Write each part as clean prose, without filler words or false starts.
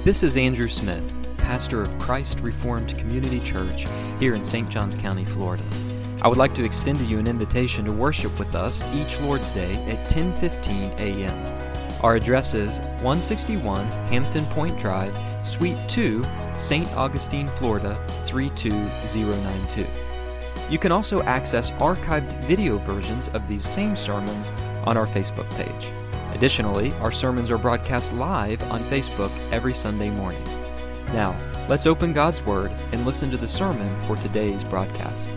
This is Andrew Smith, pastor of Christ Reformed Community Church here in St. Johns County, Florida. I would like to extend to you an invitation to worship with us each Lord's Day at 10:15 a.m. Our address is 161 Hampton Point Drive, Suite 2, St. Augustine, Florida 32092. You can also access archived video versions of these same sermons on our Facebook page. Additionally, our sermons are broadcast live on Facebook every Sunday morning. Now, let's open God's Word and listen to the sermon for today's broadcast.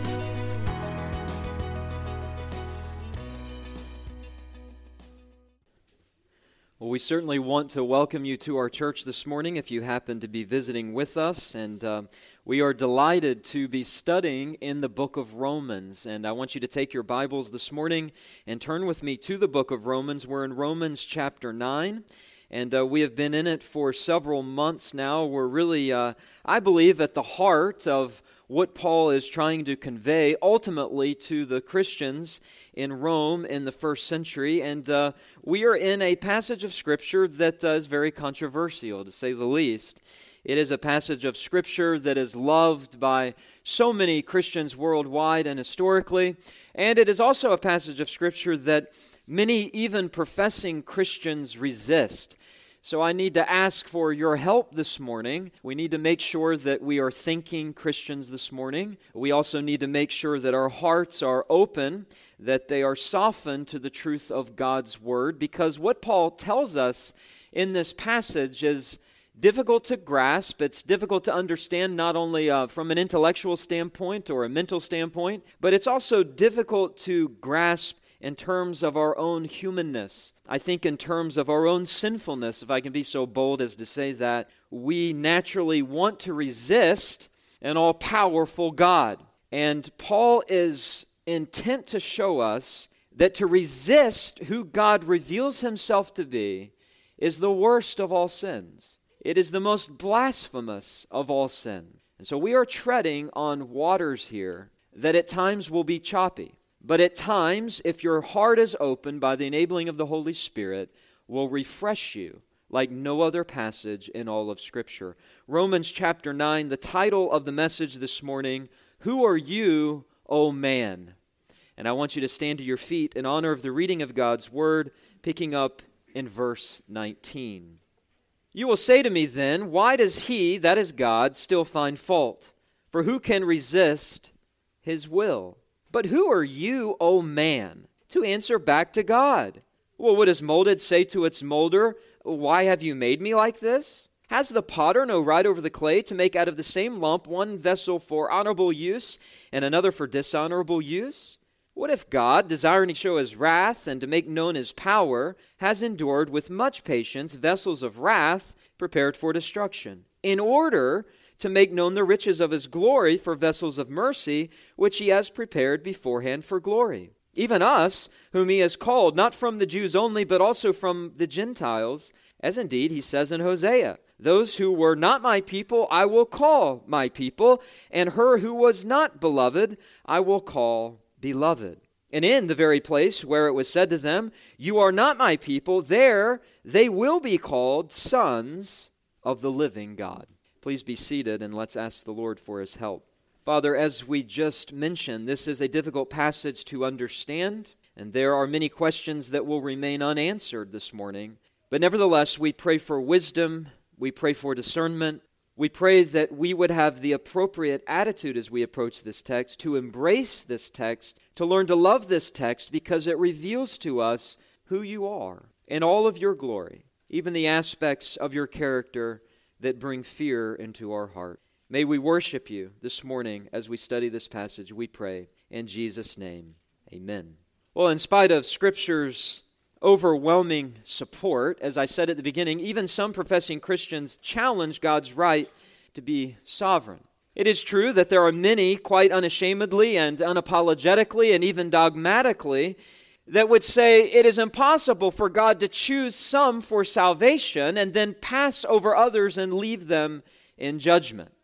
Well, we certainly want to welcome you to our church this morning if you happen to be visiting with us, and we are delighted to be studying in the book of Romans, and I want you to take your Bibles this morning and turn with me to the book of Romans. We're in Romans chapter 9, and we have been in it for several months now. We're really, I believe, at the heart of what Paul is trying to convey ultimately to the Christians in Rome in the first century. And we are in a passage of Scripture that is very controversial, to say the least. It is a passage of Scripture that is loved by so many Christians worldwide and historically. And it is also a passage of Scripture that many even professing Christians resist. So I need to ask for your help this morning. We need to make sure that we are thinking Christians this morning. We also need to make sure that our hearts are open, that they are softened to the truth of God's Word, because what Paul tells us in this passage is difficult to grasp. It's difficult to understand not only from an intellectual standpoint or a mental standpoint, but it's also difficult to grasp in terms of our own humanness. I think in terms of our own sinfulness, if I can be so bold as to say that, we naturally want to resist an all-powerful God. And Paul is intent to show us that to resist who God reveals himself to be is the worst of all sins. It is the most blasphemous of all sin. And so we are treading on waters here that at times will be choppy. But at times, if your heart is open by the enabling of the Holy Spirit, will refresh you like no other passage in all of Scripture. Romans chapter 9, the title of the message this morning, Who Are You, O Man? And I want you to stand to your feet in honor of the reading of God's Word, picking up in verse 19. You will say to me then, why does he, that is God, still find fault? For who can resist his will? But who are you, O man, to answer back to God? Well, what does molded say to its molder? Why have you made me like this? Has the potter no right over the clay to make out of the same lump one vessel for honorable use and another for dishonorable use? What if God, desiring to show his wrath and to make known his power, has endured with much patience vessels of wrath prepared for destruction, in order to make known the riches of his glory for vessels of mercy, which he has prepared beforehand for glory? Even us, whom he has called, not from the Jews only, but also from the Gentiles, as indeed he says in Hosea, those who were not my people I will call my people, and her who was not beloved I will call beloved. And in the very place where it was said to them, you are not my people, there they will be called sons of the living God. Please be seated and let's ask the Lord for his help. Father, as we just mentioned, this is a difficult passage to understand, and there are many questions that will remain unanswered this morning. But nevertheless, we pray for wisdom, we pray for discernment, we pray that we would have the appropriate attitude as we approach this text, to embrace this text, to learn to love this text, because it reveals to us who you are in all of your glory, even the aspects of your character that bring fear into our heart. May we worship you this morning as we study this passage, we pray. In Jesus' name, amen. Well, in spite of Scripture's overwhelming support, as I said at the beginning, even some professing Christians challenge God's right to be sovereign. It is true that there are many, quite unashamedly and unapologetically and even dogmatically, that would say it is impossible for God to choose some for salvation and then pass over others and leave them in judgment.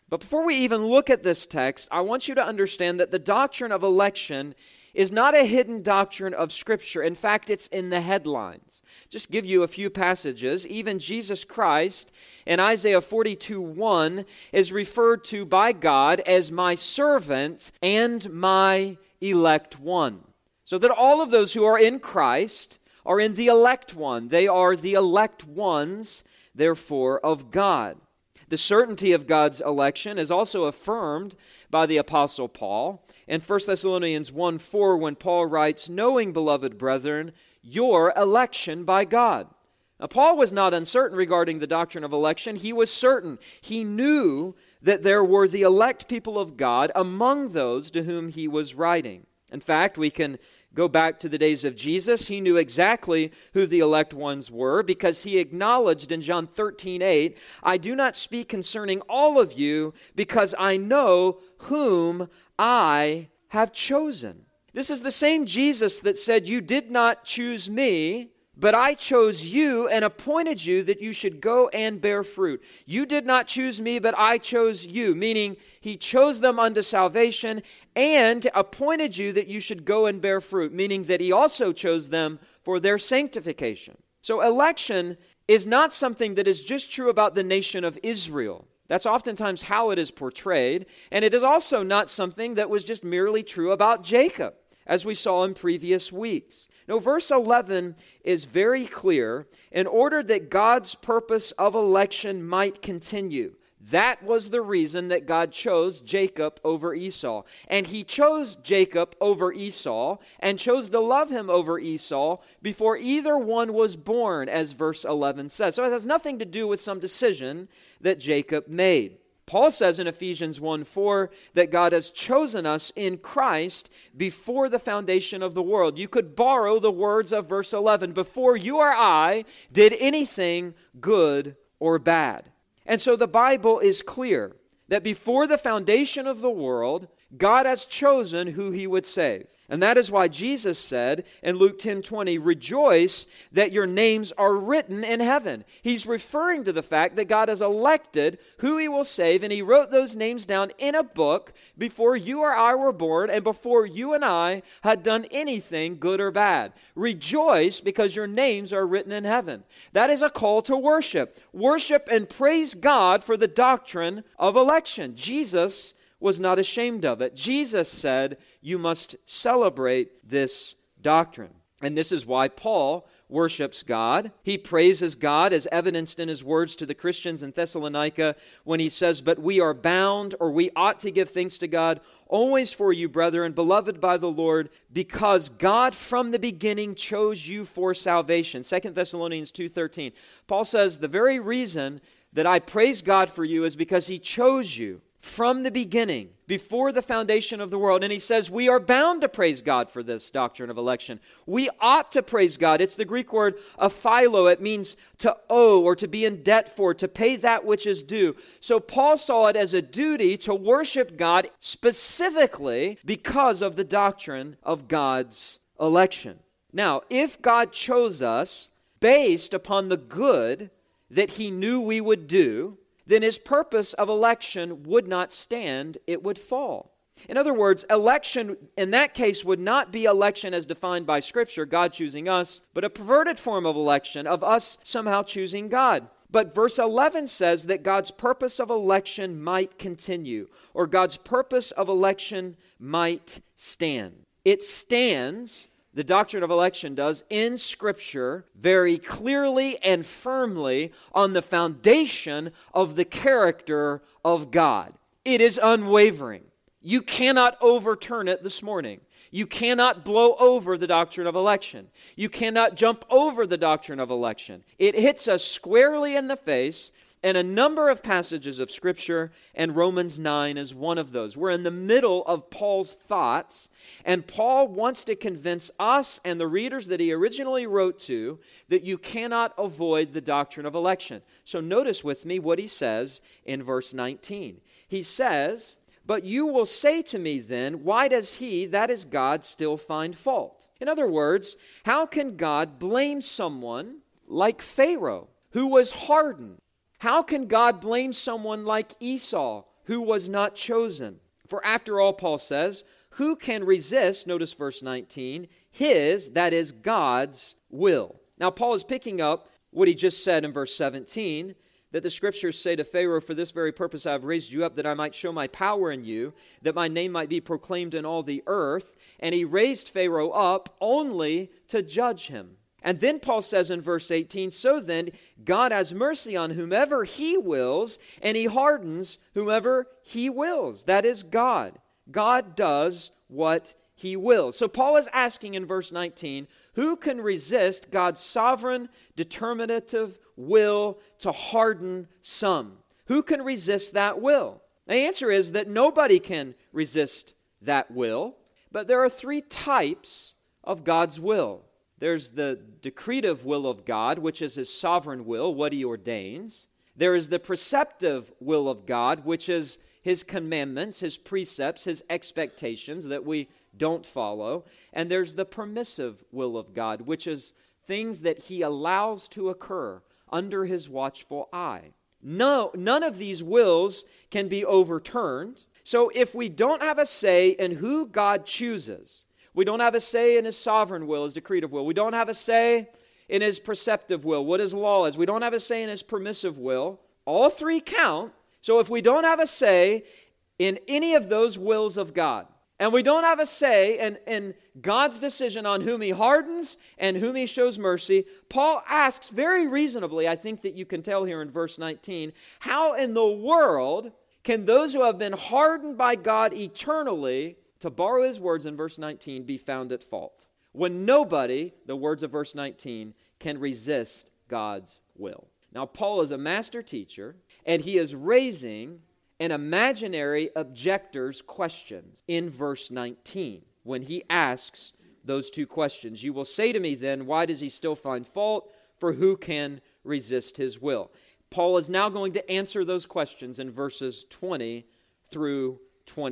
But before we even look at this text, I want you to understand that the doctrine of election is not a hidden doctrine of Scripture. In fact, it's in the headlines. Just give you a few passages. Even Jesus Christ in Isaiah 42:1 is referred to by God as my servant and my elect one. So that all of those who are in Christ are in the elect one. They are the elect ones, therefore, of God. The certainty of God's election is also affirmed by the Apostle Paul in 1 Thessalonians 1:4 when Paul writes, "Knowing, beloved brethren, your election by God." Now, Paul was not uncertain regarding the doctrine of election. He was certain. He knew that there were the elect people of God among those to whom he was writing. In fact, we can go back to the days of Jesus. He knew exactly who the elect ones were because he acknowledged in John 13:8, "I do not speak concerning all of you because I know whom I have chosen." This is the same Jesus that said, "You did not choose me, but I chose you and appointed you that you should go and bear fruit." You did not choose me, but I chose you, meaning he chose them unto salvation and appointed you that you should go and bear fruit, meaning that he also chose them for their sanctification. So election is not something that is just true about the nation of Israel. That's oftentimes how it is portrayed, and it is also not something that was just merely true about Jacob, as we saw in previous weeks. No, verse 11 is very clear. In order that God's purpose of election might continue, that was the reason that God chose Jacob over Esau. And he chose Jacob over Esau and chose to love him over Esau before either one was born, as verse 11 says. So it has nothing to do with some decision that Jacob made. Paul says in Ephesians 1:4 that God has chosen us in Christ before the foundation of the world. You could borrow the words of verse 11, "Before you or I did anything good or bad." And so the Bible is clear that before the foundation of the world, God has chosen who he would save. And that is why Jesus said in Luke 10:20, "Rejoice that your names are written in heaven." He's referring to the fact that God has elected who he will save, and he wrote those names down in a book before you or I were born and before you and I had done anything good or bad. Rejoice because your names are written in heaven. That is a call to worship. Worship and praise God for the doctrine of election. Jesus was not ashamed of it. Jesus said, you must celebrate this doctrine. And this is why Paul worships God. He praises God as evidenced in his words to the Christians in Thessalonica when he says, "But we are bound," or we ought to give thanks to God, "always for you, brethren, beloved by the Lord, because God from the beginning chose you for salvation." 2 Thessalonians 2:13. Paul says, the very reason that I praise God for you is because he chose you from the beginning, before the foundation of the world. And he says we are bound to praise God for this doctrine of election. We ought to praise God. It's the Greek word aphilo. It means to owe or to be in debt for, to pay that which is due. So Paul saw it as a duty to worship God specifically because of the doctrine of God's election. Now, if God chose us based upon the good that he knew we would do, then his purpose of election would not stand, it would fall. In other words, election in that case would not be election as defined by Scripture, God choosing us, but a perverted form of election, of us somehow choosing God. But verse 11 says that God's purpose of election might continue, or God's purpose of election might stand. It stands, the doctrine of election does, in Scripture very clearly and firmly on the foundation of the character of God. It is unwavering. You cannot overturn it this morning. You cannot blow over the doctrine of election. You cannot jump over the doctrine of election. It hits us squarely in the face in a number of passages of Scripture, and Romans 9 is one of those. We're in the middle of Paul's thoughts, and Paul wants to convince us and the readers that he originally wrote to that you cannot avoid the doctrine of election. So notice with me what he says in verse 19. He says, "But you will say to me then, why does he, that is God, still find fault?" In other words, how can God blame someone like Pharaoh, who was hardened? How can God blame someone like Esau, who was not chosen. For after all, Paul says, who can resist, notice verse 19, his, that is God's will? Now, Paul is picking up what he just said in verse 17, that the Scriptures say to Pharaoh, for this very purpose I have raised you up, that I might show my power in you, that my name might be proclaimed in all the earth. And he raised Pharaoh up only to judge him. And then Paul says in verse 18, so then God has mercy on whomever he wills, and he hardens whomever he wills. That is God. God does what he wills. So Paul is asking in verse 19, who can resist God's sovereign, determinative will to harden some? Who can resist that will? The answer is that nobody can resist that will, but there are three types of God's will. There's the decretive will of God, which is his sovereign will, what he ordains. There is the preceptive will of God, which is his commandments, his precepts, his expectations that we don't follow. And there's the permissive will of God, which is things that he allows to occur under his watchful eye. No, none of these wills can be overturned. So if we don't have a say in who God chooses, we don't have a say in his sovereign will, his decretive will. We don't have a say in his preceptive will, what his law is. We don't have a say in his permissive will. All three count. So if we don't have a say in any of those wills of God, and we don't have a say in God's decision on whom he hardens and whom he shows mercy, Paul asks very reasonably, I think that you can tell here in verse 19, how in the world can those who have been hardened by God eternally, to borrow his words in verse 19, be found at fault? When nobody, the words of verse 19, can resist God's will. Now, Paul is a master teacher, and he is raising an imaginary objector's questions in verse 19 when he asks those two questions. You will say to me then, why does he still find fault? For who can resist his will? Paul is now going to answer those questions in verses 20 through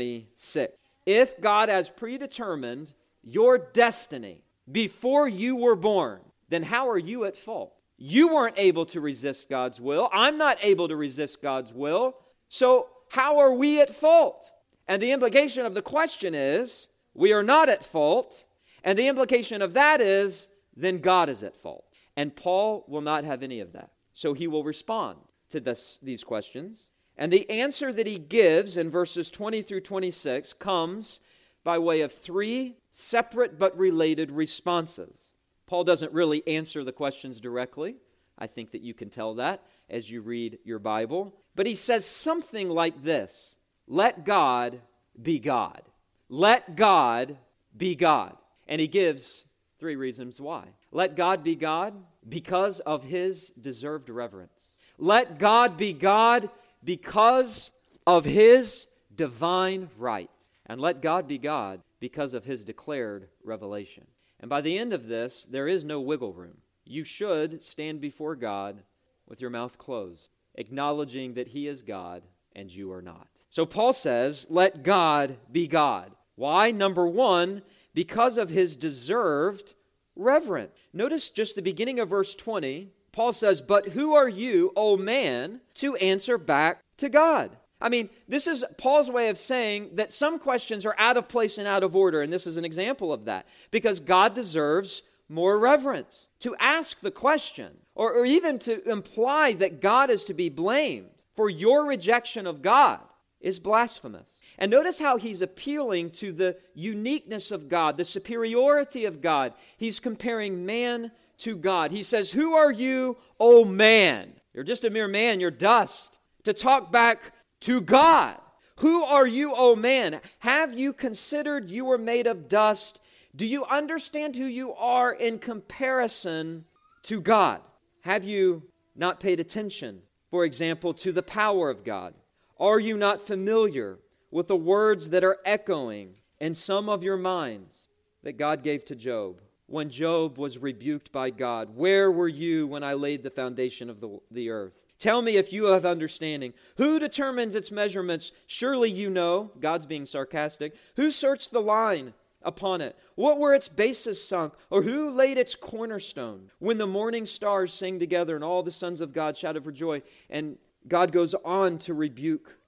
26. If God has predetermined your destiny before you were born, then how are you at fault? You weren't able to resist God's will. I'm not able to resist God's will. So how are we at fault? And the implication of the question is, we are not at fault. And the implication of that is, then God is at fault. And Paul will not have any of that. So he will respond to these questions. And the answer that he gives in verses 20 through 26 comes by way of three separate but related responses. Paul doesn't really answer the questions directly. I think that you can tell that as you read your Bible. But he says something like this: let God be God. Let God be God. And he gives three reasons why. Let God be God because of his deserved reverence. Let God be God because of his divine right. And let God be God because of his declared revelation. And by the end of this, there is no wiggle room. You should stand before God with your mouth closed, acknowledging that he is God and you are not. So Paul says, let God be God. Why? Number one, because of his deserved reverence. Notice just the beginning of verse 20, Paul says, but who are you, O man, to answer back to God? I mean, this is Paul's way of saying that some questions are out of place and out of order, and this is an example of that, because God deserves more reverence. To ask the question, or even to imply that God is to be blamed for your rejection of God, is blasphemous. And notice how he's appealing to the uniqueness of God, the superiority of God. He's comparing man to God. He says, who are you, O man? You're just a mere man, you're dust. To talk back to God. Who are you, O man? Have you considered you were made of dust? Do you understand who you are in comparison to God? Have you not paid attention, for example, to the power of God? Are you not familiar with the words that are echoing in some of your minds that God gave to Job when Job was rebuked by God? Where were you when I laid the foundation of the earth? Tell me if you have understanding. Who determines its measurements? Surely you know. God's being sarcastic. Who searched the line upon it? What were its bases sunk? Or who laid its cornerstone? When the morning stars sang together and all the sons of God shouted for joy. And God goes on to rebuke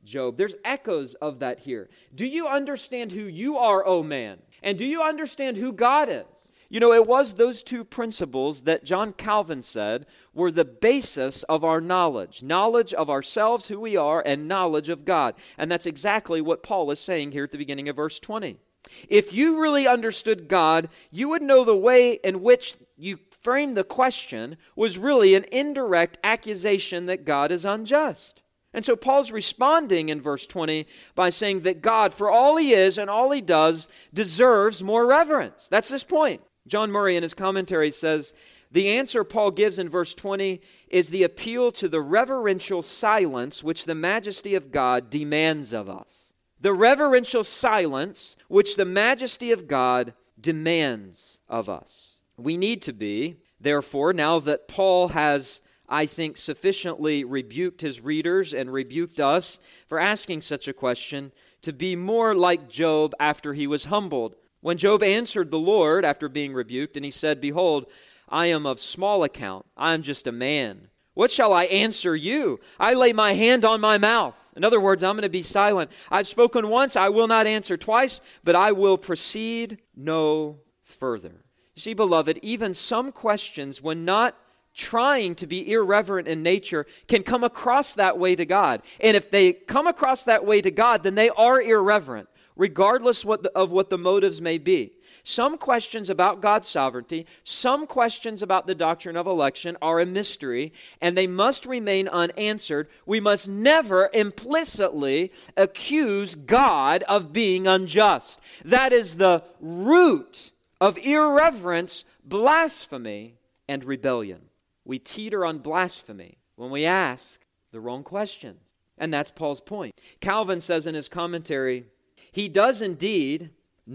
Job. There's echoes of that here. Do you understand who you are, O man? And do you understand who God is? You know, it was those two principles that John Calvin said were the basis of our knowledge. Knowledge of ourselves, who we are, and knowledge of God. And that's exactly what Paul is saying here at the beginning of verse 20. If you really understood God, you would know the way in which you framed the question was really an indirect accusation that God is unjust. And so Paul's responding in verse 20 by saying that God, for all he is and all he does, deserves more reverence. That's this point. John Murray in his commentary says, the answer Paul gives in verse 20 is the appeal to the reverential silence which the majesty of God demands of us. The reverential silence which the majesty of God demands of us. We need to be, therefore, now that Paul has, I think, sufficiently rebuked his readers and rebuked us for asking such a question, to be more like Job after he was humbled. When Job answered the Lord after being rebuked, and he said, behold, I am of small account. I am just a man. What shall I answer you? I lay my hand on my mouth. In other words, I'm going to be silent. I've spoken once, I will not answer twice, but I will proceed no further. You see, beloved, even some questions, when not trying to be irreverent in nature, can come across that way to God. And if they come across that way to God, then they are irreverent, regardless of what the motives may be. Some questions about God's sovereignty, some questions about the doctrine of election are a mystery, and they must remain unanswered. We must never implicitly accuse God of being unjust. That is the root of irreverence, blasphemy, and rebellion. We teeter on blasphemy when we ask the wrong questions. And that's Paul's point. Calvin says in his commentary, he does indeed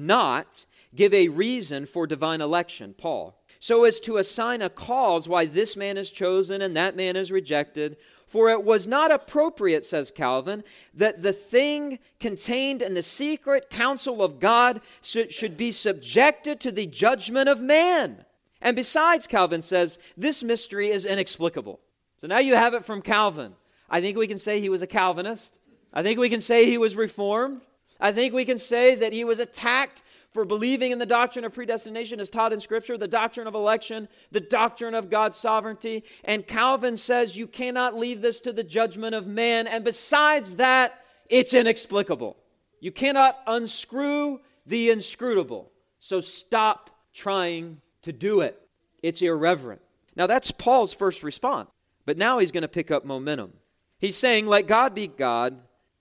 not give a reason for divine election, Paul, so as to assign a cause why this man is chosen and that man is rejected. For it was not appropriate, says Calvin, that the thing contained in the secret counsel of God should be subjected to the judgment of man. And besides, Calvin says, this mystery is inexplicable. So now you have it from Calvin. I think we can say he was a Calvinist. I think we can say he was Reformed. I think we can say that he was attacked for believing in the doctrine of predestination as taught in Scripture, the doctrine of election, the doctrine of God's sovereignty. And Calvin says you cannot leave this to the judgment of man. And besides that, it's inexplicable. You cannot unscrew the inscrutable. So stop trying to do it. It's irreverent. Now that's Paul's first response. But now he's going to pick up momentum. He's saying, let God be God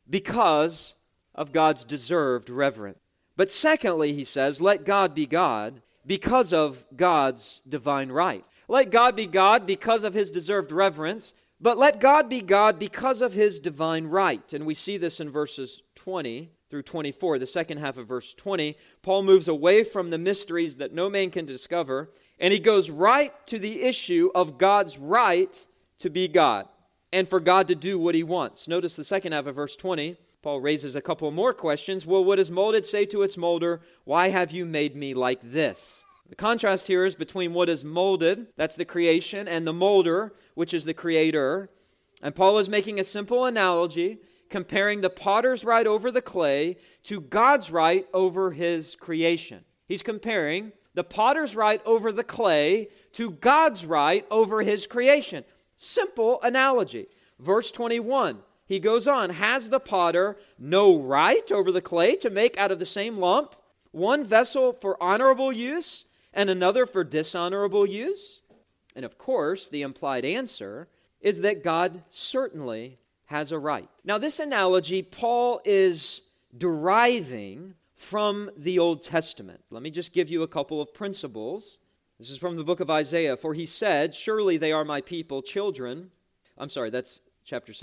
because of God's deserved reverence. But secondly, he says, let God be God because of God's divine right. Let God be God because of his deserved reverence, but let God be God because of his divine right. And we see this in verses 20 through 24, the second half of verse 20. Paul moves away from the mysteries that no man can discover, and he goes right to the issue of God's right to be God and for God to do what he wants. Notice the second half of verse 20. Paul raises a couple more questions. Well, what does molded say to its molder? Why have you made me like this? The contrast here is between what is molded, that's the creation, and the molder, which is the creator. And Paul is making a simple analogy, comparing the potter's right over the clay to God's right over his creation. He's comparing the potter's right over the clay to God's right over his creation. Simple analogy. Verse 21. He goes on, has the potter no right over the clay to make out of the same lump one vessel for honorable use and another for dishonorable use? And of course, the implied answer is that God certainly has a right. Now, this analogy Paul is deriving from the Old Testament. Let me just give you a couple of principles. This is from the book of Isaiah. For he said, surely they are my people, children. I'm sorry, that's chapter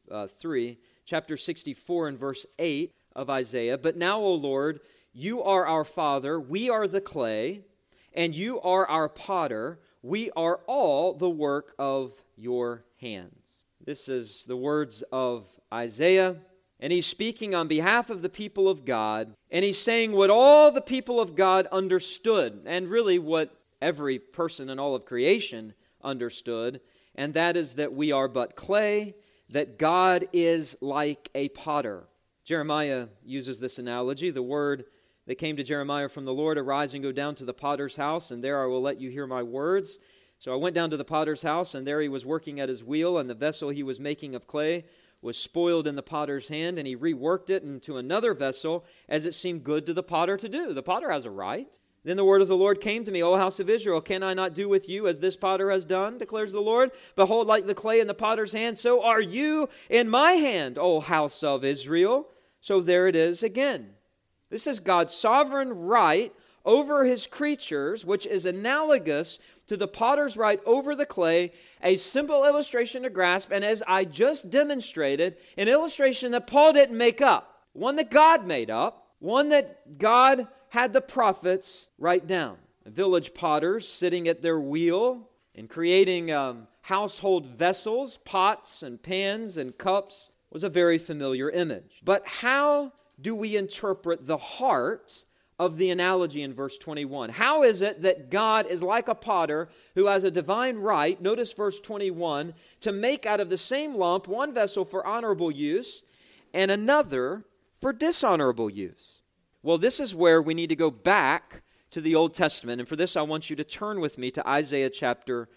63, chapter 64 and verse 8 of Isaiah. But now, O Lord, you are our Father, we are the clay, and you are our potter. We are all the work of your hands. This is the words of Isaiah, and he's speaking on behalf of the people of God, and he's saying what all the people of God understood, and really what every person in all of creation understood, and that is that we are but clay, that God is like a potter. Jeremiah uses this analogy. The word that came to Jeremiah from the Lord, arise and go down to the potter's house, and there I will let you hear my words. So I went down to the potter's house, and there he was working at his wheel, and the vessel he was making of clay was spoiled in the potter's hand, and he reworked it into another vessel as it seemed good to the potter to do. The potter has a right. Then the word of the Lord came to me, O house of Israel, can I not do with you as this potter has done, declares the Lord? Behold, like the clay in the potter's hand, so are you in my hand, O house of Israel. So there it is again. This is God's sovereign right over his creatures, which is analogous to the potter's right over the clay, a simple illustration to grasp, and as I just demonstrated, an illustration that Paul didn't make up, one that God made up, one that God had the prophets write down. Village potters sitting at their wheel and creating household vessels, pots and pans and cups, was a very familiar image. But how do we interpret the heart of the analogy in verse 21? How is it that God is like a potter who has a divine right, notice verse 21, to make out of the same lump one vessel for honorable use and another for dishonorable use? Well, this is where we need to go back to the Old Testament, and for this I want you to turn with me to Isaiah chapter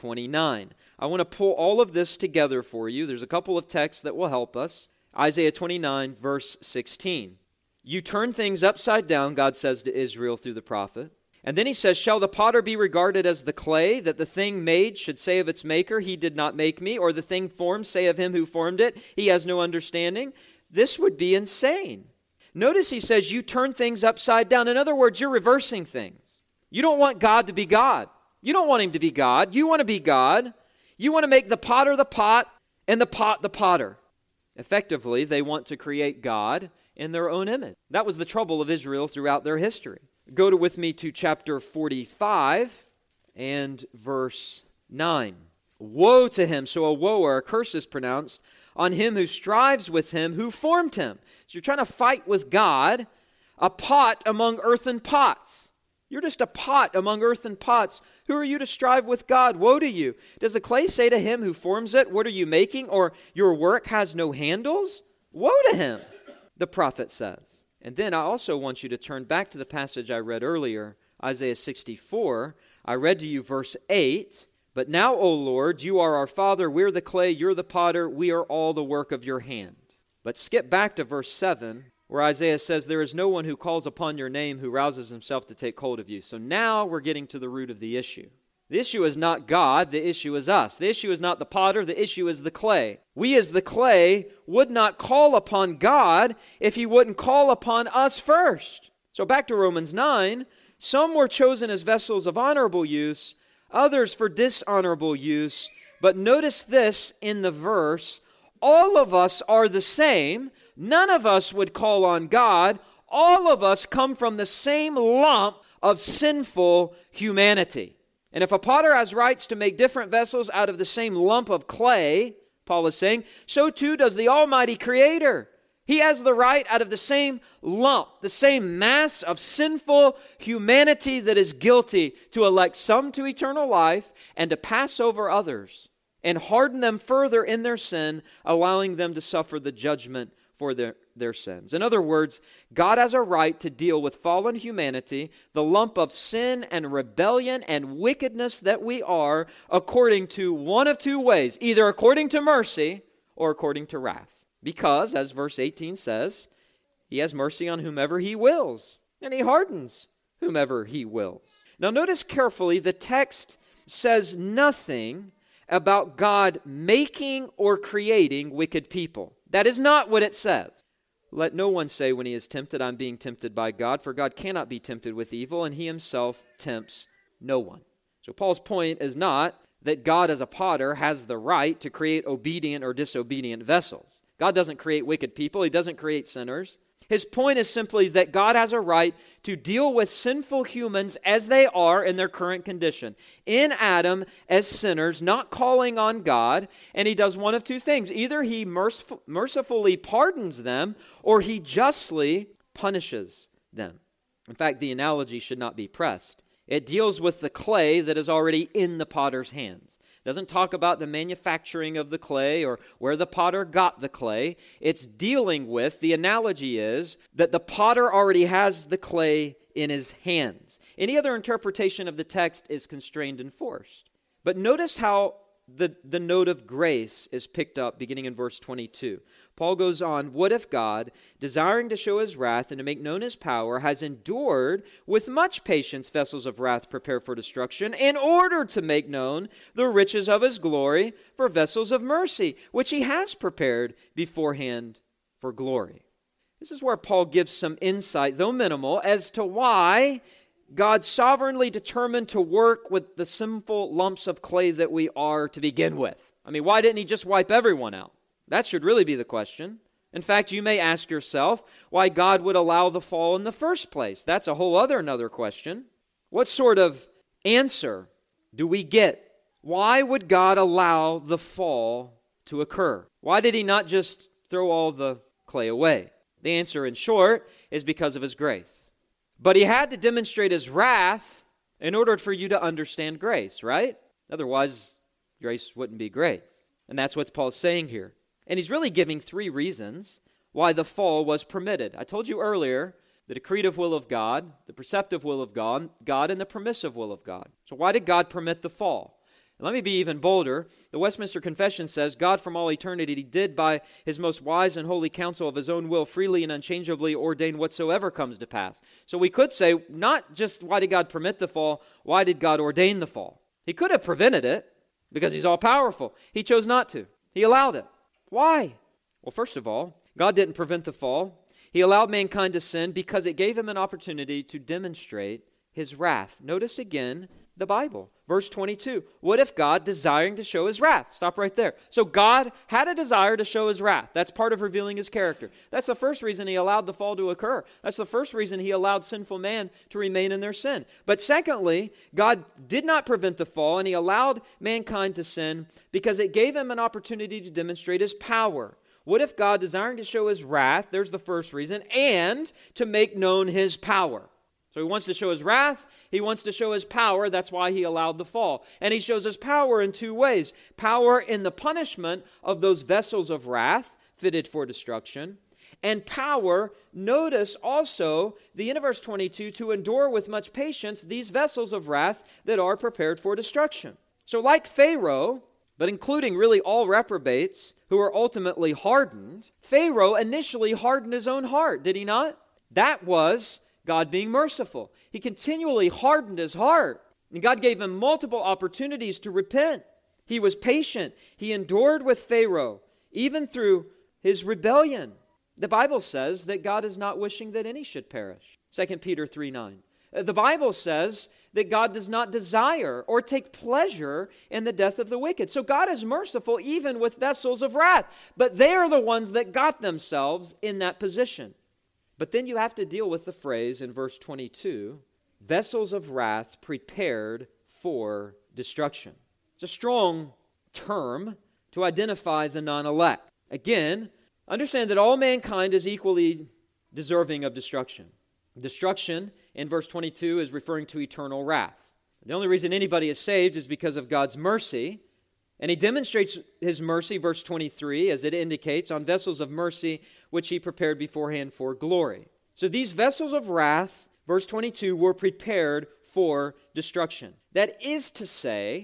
29. I want to pull all of this together for you. There's a couple of texts that will help us. Isaiah 29, verse 16. You turn things upside down, God says to Israel through the prophet. And then he says, shall the potter be regarded as the clay, that the thing made should say of its maker, he did not make me, or the thing formed say of him who formed it, he has no understanding? This would be insane. Notice he says, you turn things upside down. In other words, you're reversing things. You don't want God to be God. You don't want him to be God. You want to be God. You want to make the potter the pot and the pot the potter. Effectively, they want to create God in their own image. That was the trouble of Israel throughout their history. Go with me to chapter 45 and verse 9. Woe to him, so a woe or a curse is pronounced, on him who strives with him who formed him. So you're trying to fight with God, a pot among earthen pots. You're just a pot among earthen pots. Who are you to strive with God? Woe to you. Does the clay say to him who forms it, what are you making? Or your work has no handles? Woe to him, the prophet says. And then I also want you to turn back to the passage I read earlier, Isaiah 64. I read to you verse 8. But now, O Lord, you are our Father, we're the clay, you're the potter, we are all the work of your hand. But skip back to verse 7, where Isaiah says, there is no one who calls upon your name who rouses himself to take hold of you. So now we're getting to the root of the issue. The issue is not God, the issue is us. The issue is not the potter, the issue is the clay. We as the clay would not call upon God if he wouldn't call upon us first. So back to Romans 9, some were chosen as vessels of honorable use, others for dishonorable use. But notice this in the verse, all of us are the same. None of us would call on God. All of us come from the same lump of sinful humanity. And if a potter has rights to make different vessels out of the same lump of clay, Paul is saying, so too does the Almighty Creator. He has the right out of the same lump, the same mass of sinful humanity that is guilty to elect some to eternal life and to pass over others and harden them further in their sin, allowing them to suffer the judgment for their sins. In other words, God has a right to deal with fallen humanity, the lump of sin and rebellion and wickedness that we are, according to one of two ways, either according to mercy or according to wrath. Because, as verse 18 says, he has mercy on whomever he wills, and he hardens whomever he wills. Now notice carefully, the text says nothing about God making or creating wicked people. That is not what it says. Let no one say when he is tempted, I'm being tempted by God, for God cannot be tempted with evil, and he himself tempts no one. So Paul's point is not that God as a potter has the right to create obedient or disobedient vessels. God doesn't create wicked people. He doesn't create sinners. His point is simply that God has a right to deal with sinful humans as they are in their current condition. In Adam, as sinners, not calling on God, and he does one of two things. Either he mercifully pardons them, or he justly punishes them. In fact, the analogy should not be pressed. It deals with the clay that is already in the potter's hands. It doesn't talk about the manufacturing of the clay or where the potter got the clay. It's dealing with, the analogy is, that the potter already has the clay in his hands. Any other interpretation of the text is constrained and forced. But notice how the note of grace is picked up beginning in verse 22. Paul goes on, "What if God, desiring to show his wrath and to make known his power, has endured with much patience vessels of wrath prepared for destruction, in order to make known the riches of his glory for vessels of mercy, which he has prepared beforehand for glory." This is where Paul gives some insight, though minimal, as to why God sovereignly determined to work with the sinful lumps of clay that we are to begin with. I mean, why didn't he just wipe everyone out? That should really be the question. In fact, you may ask yourself why God would allow the fall in the first place. That's a whole another question. What sort of answer do we get? Why would God allow the fall to occur? Why did he not just throw all the clay away? The answer, in short, is because of his grace. But he had to demonstrate his wrath in order for you to understand grace, right? Otherwise, grace wouldn't be grace. And that's what Paul's saying here. And he's really giving three reasons why the fall was permitted. I told you earlier the decretive will of God, the preceptive will of God, and the permissive will of God. So why did God permit the fall? Let me be even bolder. The Westminster Confession says, God from all eternity did by his most wise and holy counsel of his own will freely and unchangeably ordain whatsoever comes to pass. So we could say, not just why did God permit the fall, why did God ordain the fall? He could have prevented it because he's all powerful. He chose not to. He allowed it. Why? Well, first of all, God didn't prevent the fall. He allowed mankind to sin because it gave him an opportunity to demonstrate his wrath. Notice again the Bible. Verse 22, what if God, desiring to show his wrath? Stop right there. So God had a desire to show his wrath. That's part of revealing his character. That's the first reason he allowed the fall to occur. That's the first reason he allowed sinful man to remain in their sin. But secondly, God did not prevent the fall, and he allowed mankind to sin because it gave him an opportunity to demonstrate his power. What if God, desiring to show his wrath, there's the first reason, and to make known his power? So he wants to show his wrath, he wants to show his power, that's why he allowed the fall. And he shows his power in two ways. Power in the punishment of those vessels of wrath fitted for destruction, and power, notice also the end of verse 22, to endure with much patience these vessels of wrath that are prepared for destruction. So like Pharaoh, but including really all reprobates who are ultimately hardened, Pharaoh initially hardened his own heart, did he not? That was God being merciful. He continually hardened his heart, and God gave him multiple opportunities to repent. He was patient. He endured with Pharaoh, even through his rebellion. The Bible says that God is not wishing that any should perish. 2 Peter 3:9. The Bible says that God does not desire or take pleasure in the death of the wicked. So God is merciful even with vessels of wrath, but they are the ones that got themselves in that position. But then you have to deal with the phrase in verse 22, vessels of wrath prepared for destruction. It's a strong term to identify the non-elect. Again, understand that all mankind is equally deserving of destruction. Destruction in verse 22 is referring to eternal wrath. The only reason anybody is saved is because of God's mercy. And he demonstrates his mercy, verse 23, as it indicates, on vessels of mercy which he prepared beforehand for glory. So these vessels of wrath, verse 22, were prepared for destruction. That is to say,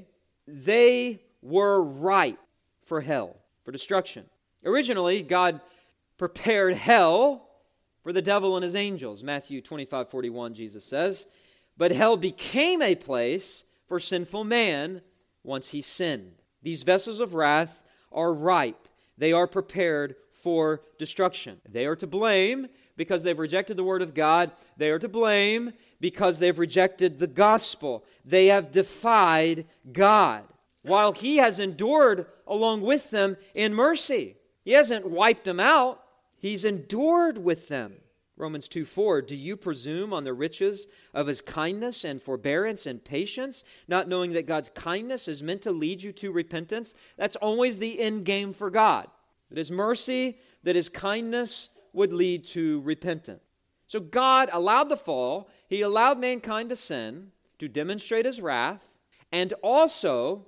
they were ripe for hell, for destruction. Originally, God prepared hell for the devil and his angels. Matthew 25:41, Jesus says, but hell became a place for sinful man once he sinned. These vessels of wrath are ripe. They are prepared for destruction. They are to blame because they've rejected the Word of God. They are to blame because they've rejected the gospel. They have defied God, while He has endured along with them in mercy. He hasn't wiped them out. He's endured with them. Romans 2:4, do you presume on the riches of His kindness and forbearance and patience, not knowing that God's kindness is meant to lead you to repentance? That's always the end game for God. That His mercy, that His kindness would lead to repentance. So God allowed the fall. He allowed mankind to sin to demonstrate His wrath and also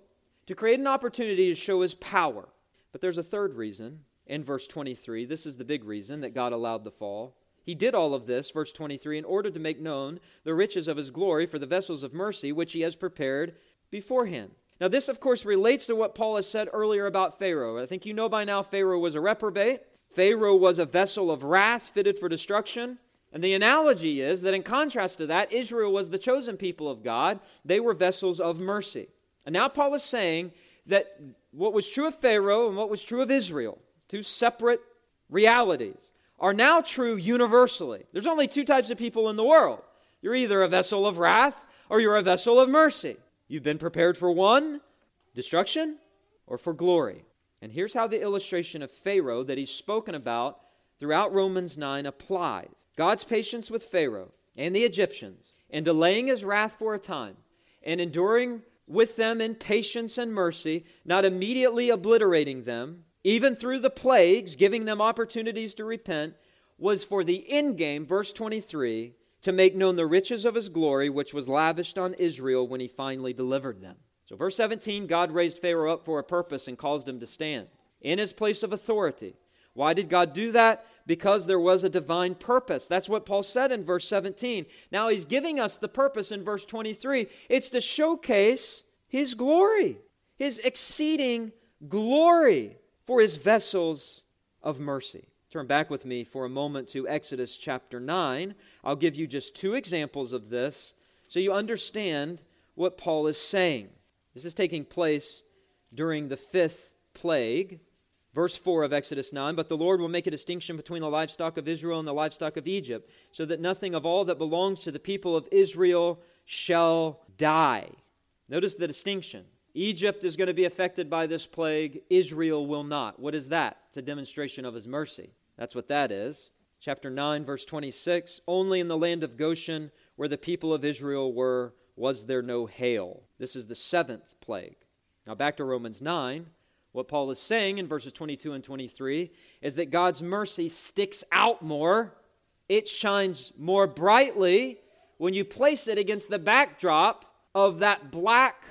to create an opportunity to show his power. But there's a third reason in verse 23. This is the big reason that God allowed the fall. He did all of this, verse 23, in order to make known the riches of his glory for the vessels of mercy, which he has prepared beforehand. Now this, of course, relates to what Paul has said earlier about Pharaoh. I think you know by now Pharaoh was a reprobate. Pharaoh was a vessel of wrath fitted for destruction. And the analogy is that in contrast to that, Israel was the chosen people of God. They were vessels of mercy. And now Paul is saying that what was true of Pharaoh and what was true of Israel, two separate realities, are now true universally. There's only two types of people in the world. You're either a vessel of wrath or you're a vessel of mercy. You've been prepared for one, destruction, or for glory. And here's how the illustration of Pharaoh that he's spoken about throughout Romans 9 applies. God's patience with Pharaoh and the Egyptians in delaying his wrath for a time and enduring with them in patience and mercy, not immediately obliterating them, even through the plagues, giving them opportunities to repent, was for the end game, verse 23, to make known the riches of his glory, which was lavished on Israel when he finally delivered them. So verse 17, God raised Pharaoh up for a purpose and caused him to stand in his place of authority. Why did God do that? Because there was a divine purpose. That's what Paul said in verse 17. Now he's giving us the purpose in verse 23. It's to showcase his glory, his exceeding glory for his vessels of mercy. Turn back with me for a moment to Exodus chapter 9. I'll give you just two examples of this so you understand what Paul is saying. This is taking place during the fifth plague. Verse 4 of Exodus 9, but the Lord will make a distinction between the livestock of Israel and the livestock of Egypt, so that nothing of all that belongs to the people of Israel shall die. Notice the distinction. Egypt is going to be affected by this plague. Israel will not. What is that? It's a demonstration of his mercy. That's what that is. Chapter 9, verse 26, only in the land of Goshen, where the people of Israel were, was there no hail. This is the seventh plague. Now back to Romans 9. What Paul is saying in verses 22 and 23 is that God's mercy sticks out more. It shines more brightly when you place it against the backdrop of that black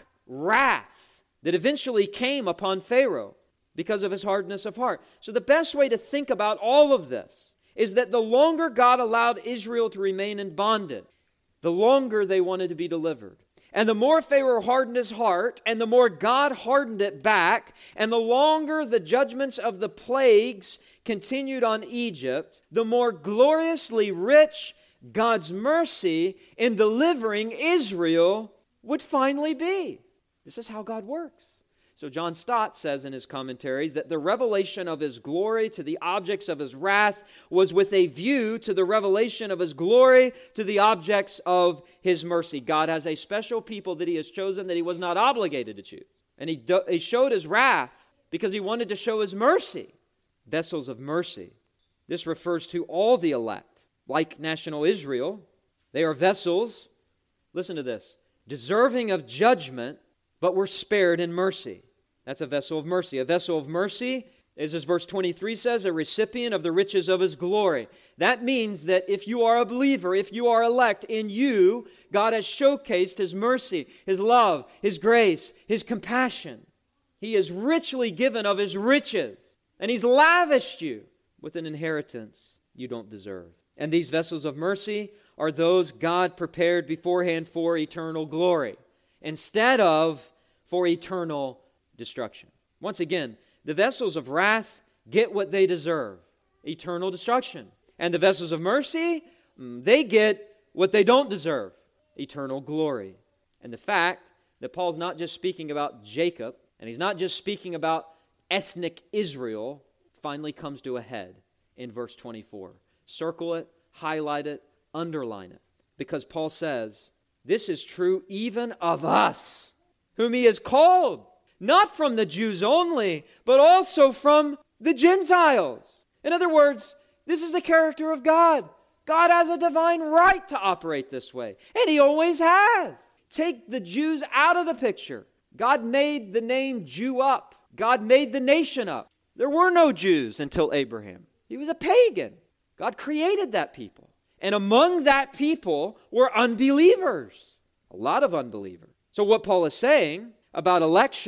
wrath that eventually came upon Pharaoh because of his hardness of heart. So the best way to think about all of this is that the longer God allowed Israel to remain in bondage, the longer they wanted to be delivered. And the more Pharaoh hardened his heart, and the more God hardened it back, and the longer the judgments of the plagues continued on Egypt, the more gloriously rich God's mercy in delivering Israel would finally be. This is how God works. So John Stott says in his commentary that the revelation of his glory to the objects of his wrath was with a view to the revelation of his glory to the objects of his mercy. God has a special people that he has chosen that he was not obligated to choose. And he showed his wrath because he wanted to show his mercy. Vessels of mercy. This refers to all the elect. Like national Israel, they are vessels, listen to this, deserving of judgment, but were spared in mercy. That's a vessel of mercy. A vessel of mercy is, as verse 23 says, a recipient of the riches of his glory. That means that if you are a believer, if you are elect, in you, God has showcased his mercy, his love, his grace, his compassion. He is richly given of his riches, and he's lavished you with an inheritance you don't deserve. And these vessels of mercy are those God prepared beforehand for eternal glory, instead of for eternal destruction. Once again, the vessels of wrath get what they deserve, eternal destruction. And the vessels of mercy, they get what they don't deserve, eternal glory. And the fact that Paul's not just speaking about Jacob, and he's not just speaking about ethnic Israel, finally comes to a head in verse 24. Circle it, highlight it, underline it. Because Paul says, this is true even of us, whom he has called, not from the Jews only, but also from the Gentiles. In other words, this is the character of God. God has a divine right to operate this way, and he always has. Take the Jews out of the picture. God made the name Jew up. God made the nation up. There were no Jews until Abraham. He was a pagan. God created that people. And among that people were unbelievers. A lot of unbelievers. So what Paul is saying about election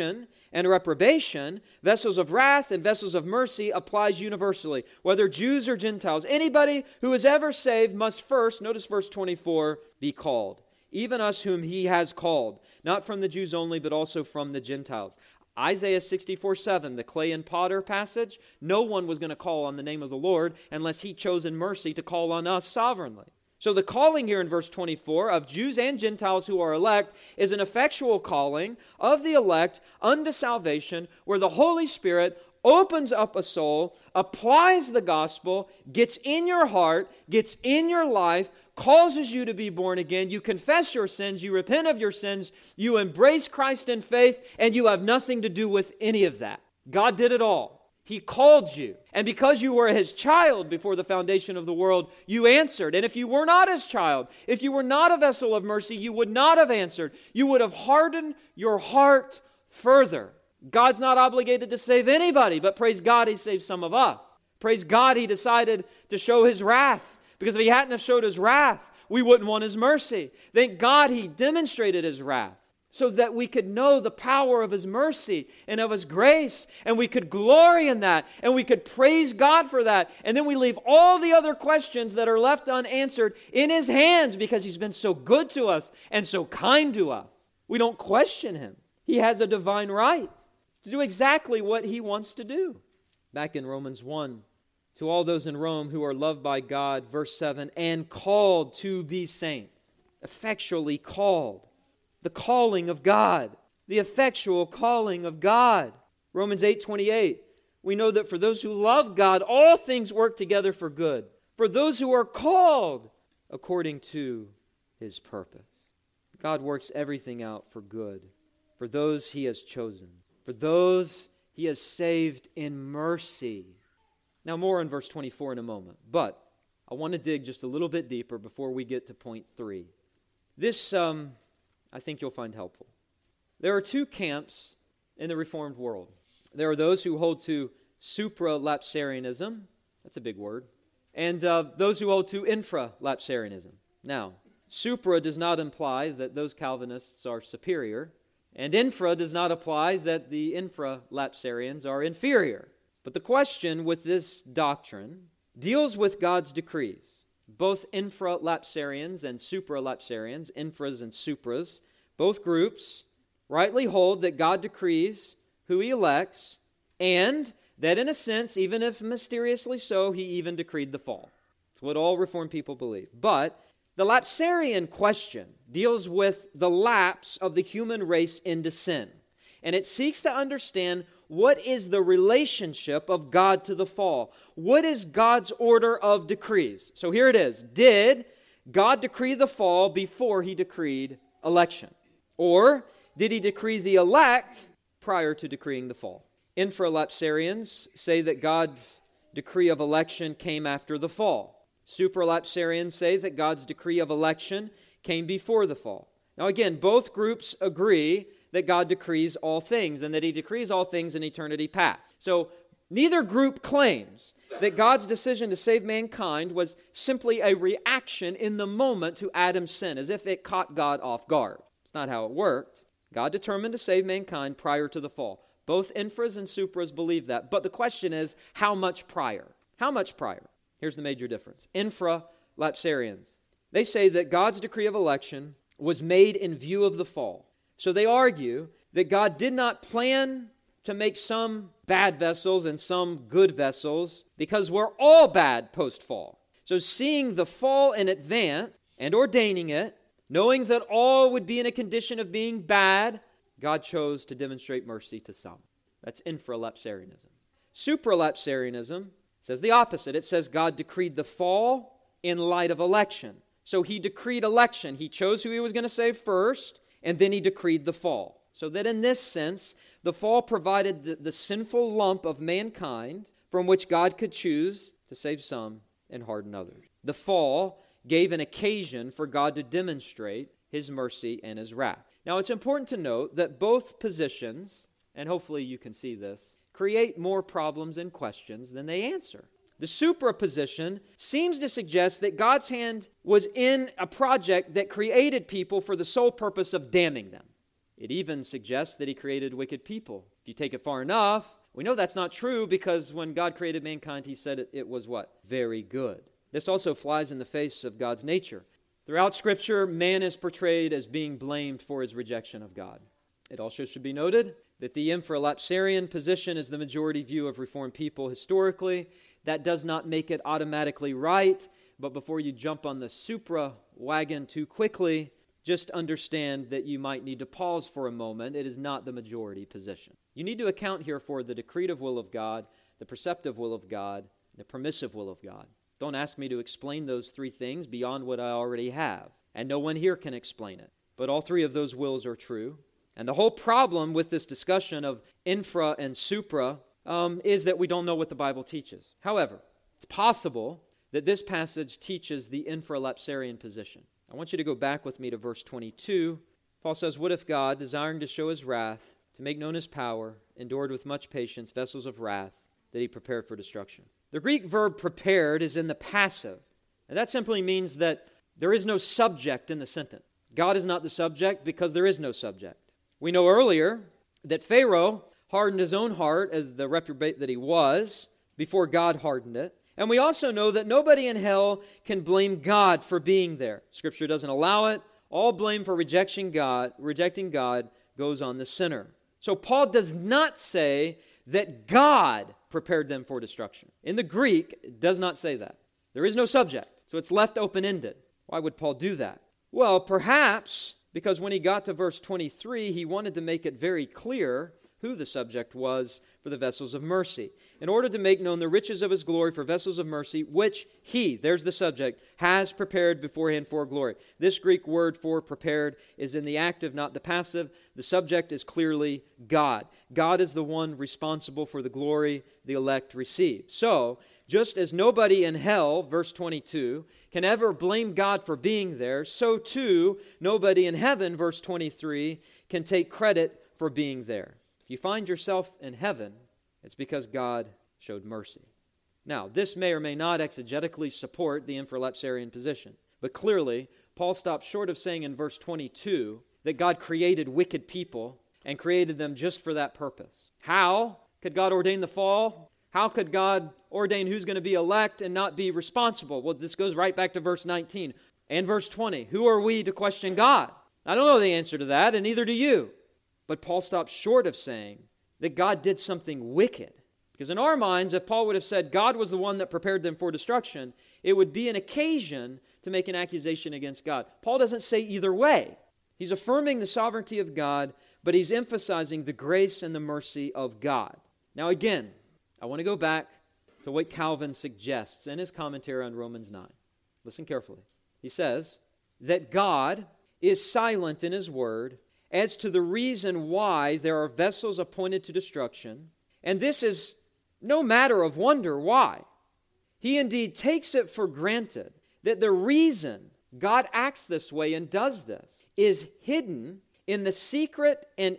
and reprobation, vessels of wrath and vessels of mercy applies universally, whether Jews or Gentiles. Anybody who is ever saved must first, notice verse 24, be called. Even us whom he has called, not from the Jews only, but also from the Gentiles. Isaiah 64:7, the clay and potter passage, no one was going to call on the name of the Lord unless he chose in mercy to call on us sovereignly. So the calling here in verse 24 of Jews and Gentiles who are elect is an effectual calling of the elect unto salvation, where the Holy Spirit opens up a soul, applies the gospel, gets in your heart, gets in your life, causes you to be born again. You confess your sins, you repent of your sins, you embrace Christ in faith, and you have nothing to do with any of that. God did it all. He called you. And because you were his child before the foundation of the world, you answered. And if you were not his child, if you were not a vessel of mercy, you would not have answered. You would have hardened your heart further. God's not obligated to save anybody, but praise God, he saved some of us. Praise God, he decided to show his wrath. Because if he hadn't have showed his wrath, we wouldn't want his mercy. Thank God he demonstrated his wrath, so that we could know the power of his mercy and of his grace, and we could glory in that, and we could praise God for that, and then we leave all the other questions that are left unanswered in his hands because he's been so good to us and so kind to us. We don't question him. He has a divine right to do exactly what he wants to do. Back in Romans 1, to all those in Rome who are loved by God, verse 7, and called to be saints, effectually called. The calling of God, the effectual calling of God. Romans 8:28, we know that for those who love God, all things work together for good. For those who are called according to his purpose. God works everything out for good. For those he has chosen. For those he has saved in mercy. Now more in verse 24 in a moment. But I want to dig just a little bit deeper before we get to point 3. This, I think you'll find helpful. There are two camps in the Reformed world. There are those who hold to supralapsarianism, that's a big word, and those who hold to infralapsarianism. Now, supra does not imply that those Calvinists are superior, and infra does not imply that the infralapsarians are inferior. But the question with this doctrine deals with God's decrees. Both infralapsarians and supralapsarians, infras and supras, both groups rightly hold that God decrees who he elects, and that in a sense, even if mysteriously so, he even decreed the fall. It's what all Reformed people believe. But the lapsarian question deals with the lapse of the human race into sin. And it seeks to understand what is the relationship of God to the fall. What is God's order of decrees? So here it is. Did God decree the fall before he decreed election? Or did he decree the elect prior to decreeing the fall? Infralapsarians say that God's decree of election came after the fall. Supralapsarians say that God's decree of election came before the fall. Now again, both groups agree that God decrees all things and that he decrees all things in eternity past. So neither group claims that God's decision to save mankind was simply a reaction in the moment to Adam's sin, as if it caught God off guard. It's not how it worked. God determined to save mankind prior to the fall. Both infras and supras believe that. But the question is, how much prior? How much prior? Here's the major difference. Infralapsarians, they say that God's decree of election was made in view of the fall. So they argue that God did not plan to make some bad vessels and some good vessels because we're all bad post-fall. So seeing the fall in advance and ordaining it, knowing that all would be in a condition of being bad, God chose to demonstrate mercy to some. That's infralapsarianism. Supralapsarianism says the opposite. It says God decreed the fall in light of election. So he decreed election. He chose who he was going to save first, and then he decreed the fall. So that in this sense, the fall provided the sinful lump of mankind from which God could choose to save some and harden others. The fall gave an occasion for God to demonstrate his mercy and his wrath. Now it's important to note that both positions, and hopefully you can see this, create more problems and questions than they answer. The supra position seems to suggest that God's hand was in a project that created people for the sole purpose of damning them. It even suggests that he created wicked people. If you take it far enough, we know that's not true because when God created mankind, he said it was what? Very good. This also flies in the face of God's nature. Throughout Scripture, man is portrayed as being blamed for his rejection of God. It also should be noted that the infralapsarian position is the majority view of Reformed people historically. That does not make it automatically right, but before you jump on the supra wagon too quickly, just understand that you might need to pause for a moment. It is not the majority position. You need to account here for the decretive will of God, the preceptive will of God, the permissive will of God. Don't ask me to explain those three things beyond what I already have, and no one here can explain it. But all three of those wills are true. And the whole problem with this discussion of infra and supra is that we don't know what the Bible teaches. However, it's possible that this passage teaches the infralapsarian position. I want you to go back with me to verse 22. Paul says, "What if God, desiring to show his wrath, to make known his power, endured with much patience vessels of wrath that he prepared for destruction?" The Greek verb prepared is in the passive, and that simply means that there is no subject in the sentence. God is not the subject because there is no subject. We know earlier that Pharaoh hardened his own heart as the reprobate that he was before God hardened it. And we also know that nobody in hell can blame God for being there. Scripture doesn't allow it. All blame for rejecting God goes on the sinner. So Paul does not say that God prepared them for destruction. In the Greek, it does not say that. There is no subject, so it's left open-ended. Why would Paul do that? Well, perhaps because when he got to verse 23, he wanted to make it very clear who the subject was for the vessels of mercy, in order to make known the riches of his glory for vessels of mercy, which he, there's the subject, has prepared beforehand for glory. This Greek word for prepared is in the active, not the passive. The subject is clearly God. God is the one responsible for the glory the elect receive. So, just as nobody in hell, verse 22, can ever blame God for being there, so too, nobody in heaven, verse 23, can take credit for being there. If you find yourself in heaven, it's because God showed mercy. Now, this may or may not exegetically support the infralapsarian position, but clearly, Paul stops short of saying in verse 22 that God created wicked people and created them just for that purpose. How could God ordain the fall? How could God ordain who's going to be elect and not be responsible? Well, this goes right back to verse 19 and verse 20. Who are we to question God? I don't know the answer to that, and neither do you. But Paul stops short of saying that God did something wicked. Because in our minds, if Paul would have said God was the one that prepared them for destruction, it would be an occasion to make an accusation against God. Paul doesn't say either way. He's affirming the sovereignty of God, but he's emphasizing the grace and the mercy of God. Now again, I want to go back to what Calvin suggests in his commentary on Romans 9. Listen carefully. He says that God is silent in his word as to the reason why there are vessels appointed to destruction, and this is no matter of wonder why. He indeed takes it for granted that the reason God acts this way and does this is hidden in the secret and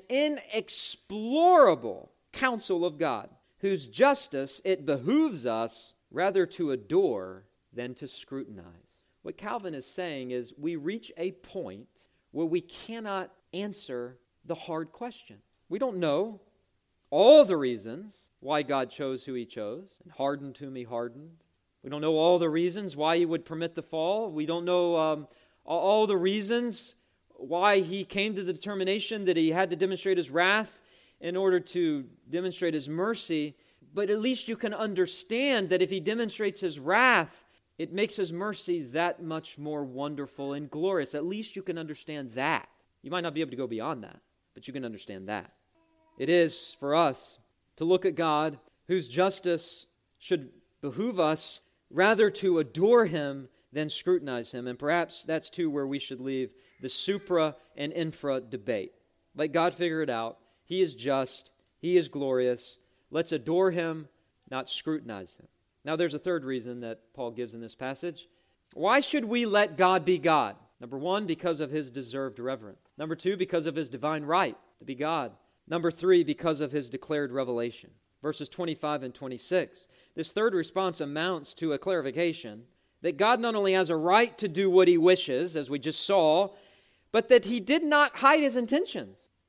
inexplorable counsel of God, whose justice it behooves us rather to adore than to scrutinize. What Calvin is saying is we reach a point where we cannot answer the hard question. We don't know all the reasons why God chose who he chose and hardened whom he hardened. We don't know all the reasons why he would permit the fall. We don't know all the reasons why he came to the determination that he had to demonstrate his wrath in order to demonstrate his mercy. But at least you can understand that if he demonstrates his wrath, it makes his mercy that much more wonderful and glorious. At least you can understand that. You might not be able to go beyond that, but you can understand that. It is for us to look at God, whose justice should behoove us rather to adore him than scrutinize him. And perhaps that's too where we should leave the supra and infra debate. Let God figure it out. He is just. He is glorious. Let's adore him, not scrutinize him. Now there's a third reason that Paul gives in this passage. Why should we let God be God? Number one, because of his deserved reverence. Number two, because of his divine right to be God. Number three, because of his declared revelation. Verses 25 and 26. This third response amounts to a clarification that God not only has a right to do what he wishes, as we just saw, but that he did not hide his intentions.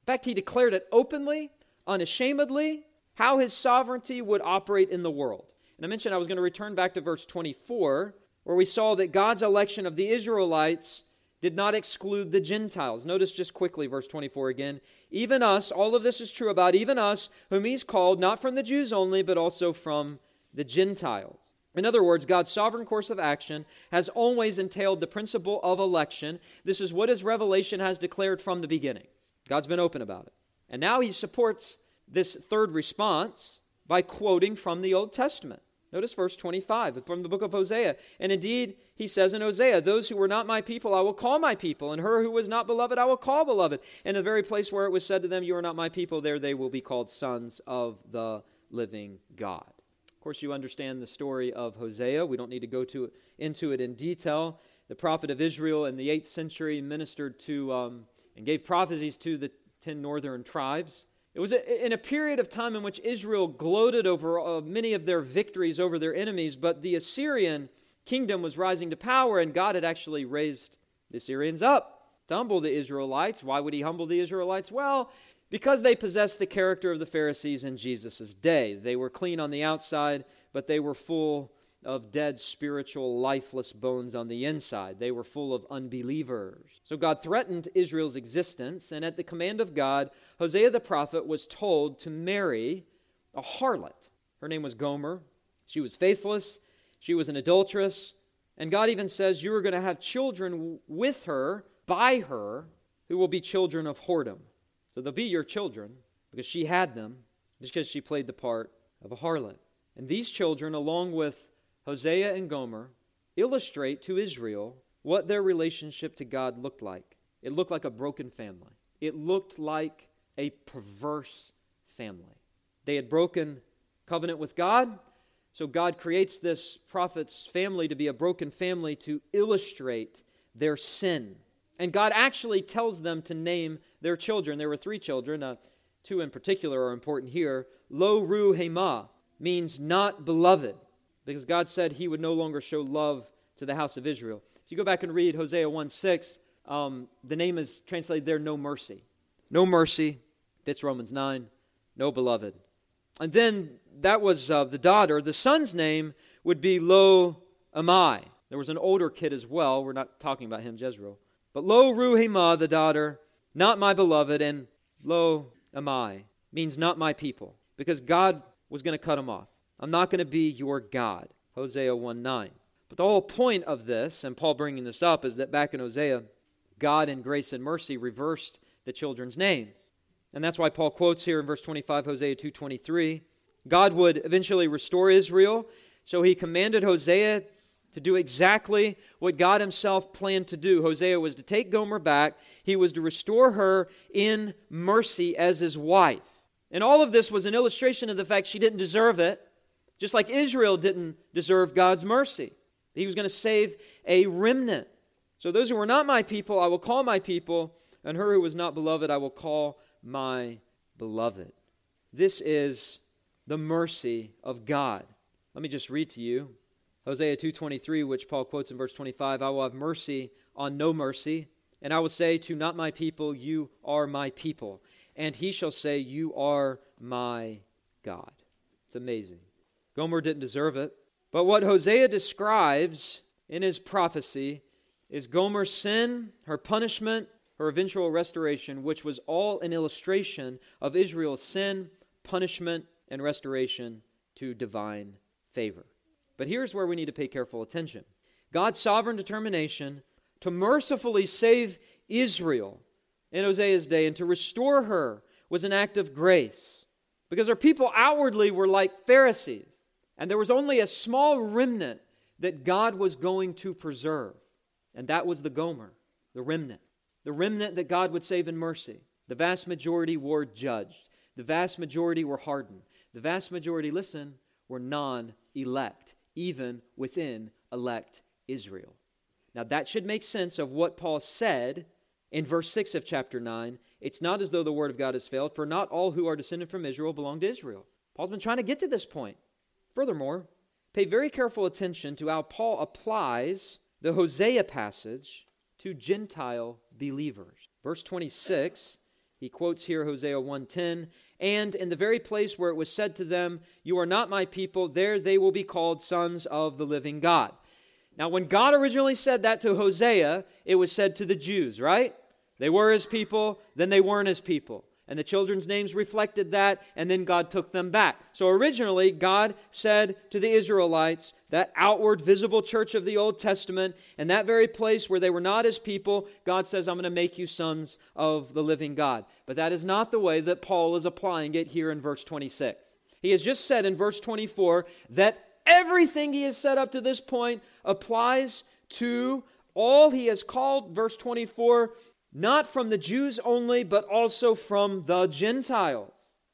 In fact, he declared it openly, unashamedly, how his sovereignty would operate in the world. And I mentioned I was going to return back to verse 24, where we saw that God's election of the Israelites did not exclude the Gentiles. Notice just quickly verse 24 again. Even us, all of this is true about even us, whom he's called, not from the Jews only, but also from the Gentiles. In other words, God's sovereign course of action has always entailed the principle of election. This is what his revelation has declared from the beginning. God's been open about it. And now he supports this third response by quoting from the Old Testament. Notice verse 25 from the book of Hosea. And indeed, he says in Hosea, those who were not my people I will call my people, and her who was not beloved I will call beloved. And the very place where it was said to them, you are not my people, there they will be called sons of the living God. Of course, you understand the story of Hosea. We don't need to go into it in detail. The prophet of Israel in the 8th century ministered to and gave prophecies to the 10 northern tribes. It was in a period of time in which Israel gloated over many of their victories over their enemies, but the Assyrian kingdom was rising to power, and God had actually raised the Assyrians up to humble the Israelites. Why would he humble the Israelites? Well, because they possessed the character of the Pharisees in Jesus' day. They were clean on the outside, but they were full of dead, spiritual, lifeless bones on the inside. They were full of unbelievers. So God threatened Israel's existence, and at the command of God, Hosea the prophet was told to marry a harlot. Her name was Gomer. She was faithless. She was an adulteress. And God even says, you are going to have children with her, by her, who will be children of whoredom. So they'll be your children, because she had them, because she played the part of a harlot. And these children, along with Hosea and Gomer, illustrate to Israel what their relationship to God looked like. It looked like a broken family. It looked like a perverse family. They had broken covenant with God, so God creates this prophet's family to be a broken family to illustrate their sin. And God actually tells them to name their children. There were 3 children, 2 in particular are important here. Lo-Ru-Hemah means not beloved, because God said he would no longer show love to the house of Israel. If you go back and read Hosea 1:6, the name is translated there, no mercy. No mercy, fits Romans 9, no beloved. And then that was the daughter. The son's name would be Lo-Ammi. There was an older kid as well. We're not talking about him, Jezreel. But Lo-Ru-Hemah, the daughter, not my beloved, and Lo-Ammi means not my people, because God was going to cut him off. I'm not going to be your God, Hosea 1:9. But the whole point of this, and Paul bringing this up, is that back in Hosea, God in grace and mercy reversed the children's names. And that's why Paul quotes here in verse 25, Hosea 2:23, God would eventually restore Israel, so he commanded Hosea to do exactly what God himself planned to do. Hosea was to take Gomer back. He was to restore her in mercy as his wife. And all of this was an illustration of the fact she didn't deserve it, just like Israel didn't deserve God's mercy. He was going to save a remnant. So those who were not my people, I will call my people, and her who was not beloved, I will call my beloved. This is the mercy of God. Let me just read to you Hosea 2:23, which Paul quotes in verse 25, I will have mercy on no mercy, and I will say to not my people, you are my people. And he shall say, you are my God. It's amazing. Gomer didn't deserve it. But what Hosea describes in his prophecy is Gomer's sin, her punishment, her eventual restoration, which was all an illustration of Israel's sin, punishment, and restoration to divine favor. But here's where we need to pay careful attention. God's sovereign determination to mercifully save Israel in Hosea's day and to restore her was an act of grace, because her people outwardly were like Pharisees, and there was only a small remnant that God was going to preserve, and that was the Gomer, the remnant that God would save in mercy. The vast majority were judged. The vast majority were hardened. The vast majority, listen, were non-elect, even within elect Israel. Now that should make sense of what Paul said in verse 6 of chapter 9. It's not as though the word of God has failed, for not all who are descended from Israel belong to Israel. Paul's been trying to get to this point. Furthermore, pay very careful attention to how Paul applies the Hosea passage to Gentile believers. Verse 26, He quotes here Hosea 1:10, and in the very place where it was said to them, "You are not my people," there they will be called sons of the living God. Now, when God originally said that to Hosea, it was said to the Jews, right? They were his people, then they weren't his people. And the children's names reflected that, and then God took them back. So originally, God said to the Israelites, that outward visible church of the Old Testament, and that very place where they were not his people, God says, "I'm going to make you sons of the living God." But that is not the way that Paul is applying it here in verse 26. He has just said in verse 24 that everything he has said up to this point applies to all he has called, verse 24, not from the Jews only, but also from the Gentiles.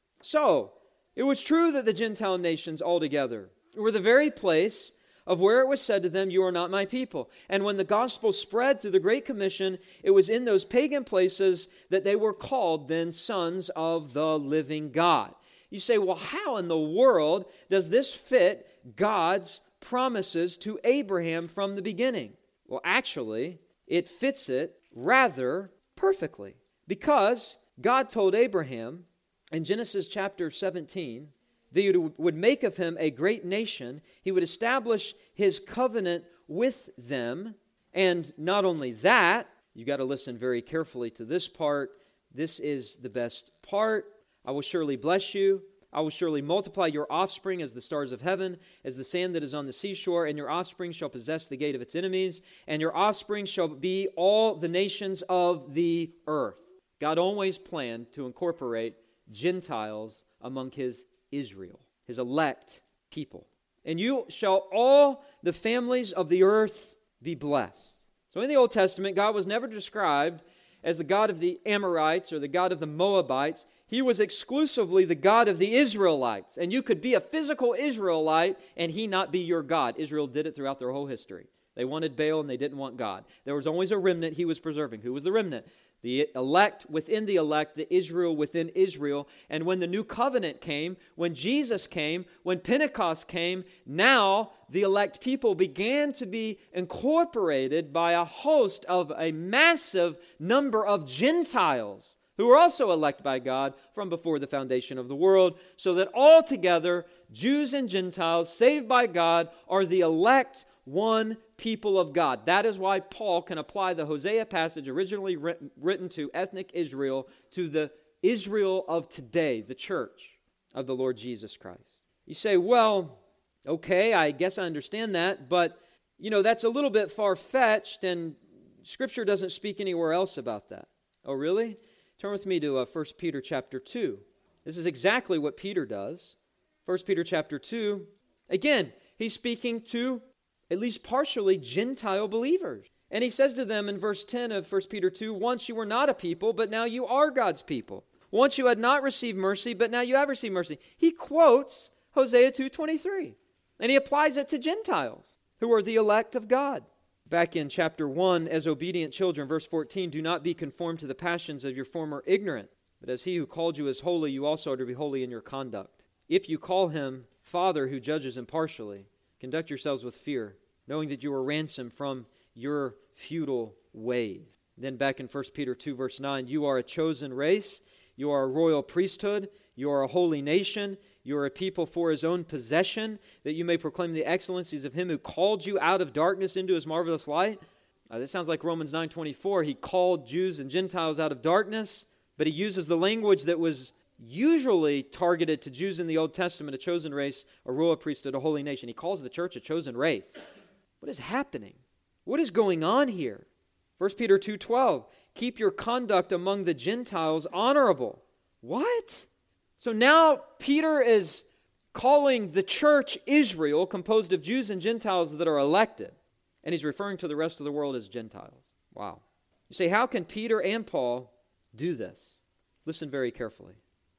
So, it was true that the Gentile nations altogether were the very place of where it was said to them, "You are not my people." And when the gospel spread through the Great Commission, it was in those pagan places that they were called then sons of the living God. You say, well, how in the world does this fit God's promises to Abraham from the beginning? Well, actually, it fits it rather perfectly, because God told Abraham in Genesis chapter 17 that he would make of him a great nation. He would establish his covenant with them. And not only that, you got to listen very carefully to this part. This is the best part. "I will surely bless you. I will surely multiply your offspring as the stars of heaven, as the sand that is on the seashore, and your offspring shall possess the gate of its enemies, and your offspring shall be all the nations of the earth." God always planned to incorporate Gentiles among his Israel, his elect people. "And you shall all the families of the earth be blessed." So in the Old Testament, God was never described as the God of the Amorites or the God of the Moabites. He was exclusively the God of the Israelites. And you could be a physical Israelite and he not be your God. Israel did it throughout their whole history. They wanted Baal and they didn't want God. There was always a remnant he was preserving. Who was the remnant? The elect within the elect, the Israel within Israel. And when the new covenant came, when Jesus came, when Pentecost came, now the elect people began to be incorporated by a host of a massive number of Gentiles who were also elect by God from before the foundation of the world, so that altogether, Jews and Gentiles, saved by God, are the elect one people of God. That is why Paul can apply the Hosea passage originally written to ethnic Israel to the Israel of today, the church of the Lord Jesus Christ. You say, well, okay, I guess I understand that, but, that's a little bit far-fetched, and Scripture doesn't speak anywhere else about that. Oh, really? Turn with me to 1 Peter chapter 2. This is exactly what Peter does. 1 Peter chapter 2. Again, he's speaking to at least partially Gentile believers. And he says to them in verse 10 of 1 Peter 2, "Once you were not a people, but now you are God's people. Once you had not received mercy, but now you have received mercy." He quotes Hosea 2:23, and he applies it to Gentiles who are the elect of God. Back in chapter 1, "As obedient children," verse 14, "do not be conformed to the passions of your former ignorance, but as he who called you is holy, you also are to be holy in your conduct. If you call him Father who judges impartially, conduct yourselves with fear, knowing that you are ransomed from your futile ways." Then back in 1 Peter 2, verse 9, "You are a chosen race, you are a royal priesthood, you are a holy nation, you are a people for his own possession, that you may proclaim the excellencies of him who called you out of darkness into his marvelous light." This sounds like Romans 9:24. He called Jews and Gentiles out of darkness, but he uses the language that was usually targeted to Jews in the Old Testament, a chosen race, a royal priesthood, a holy nation. He calls the church a chosen race. What is happening? What is going on here? 1 Peter 2:12, "Keep your conduct among the Gentiles honorable." What? So now Peter is calling the church Israel, composed of Jews and Gentiles that are elected, and he's referring to the rest of the world as Gentiles. Wow. You say, how can Peter and Paul do this? Listen very carefully.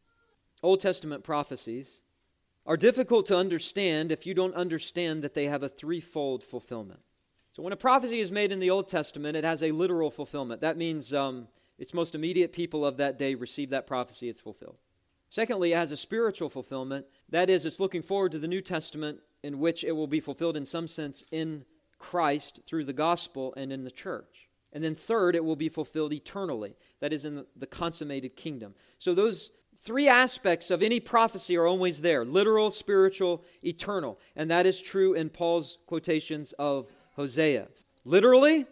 Old Testament prophecies are difficult to understand if you don't understand that they have a threefold fulfillment. So when a prophecy is made in the Old Testament, it has a literal fulfillment. That means its most immediate people of that day receive that prophecy, it's fulfilled. Secondly, it has a spiritual fulfillment. That is, it's looking forward to the New Testament in which it will be fulfilled in some sense in Christ through the gospel and in the church. And then third, it will be fulfilled eternally. That is in the consummated kingdom. So those three aspects of any prophecy are always there: literal, spiritual, eternal. And that is true in Paul's quotations of Hosea. Literally,